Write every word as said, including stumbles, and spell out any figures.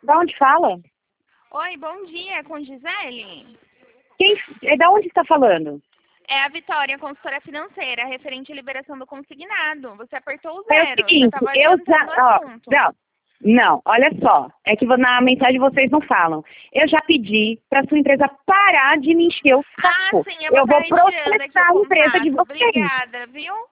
Da onde fala? Oi, bom dia, com Gisele? Quem, é da onde está falando? É a Vitória, consultora financeira, referente à liberação do consignado. Você apertou o É o zero, já seguinte, estava eu adiantando o já... Ó, assunto. não, não, olha só. É que na mensagem vocês não falam. Eu já pedi para sua empresa parar de me encher o Ah, saco. sim, eu vou Eu estar vou retirando aqui processar o a empresa de contato. vocês. Obrigada, viu?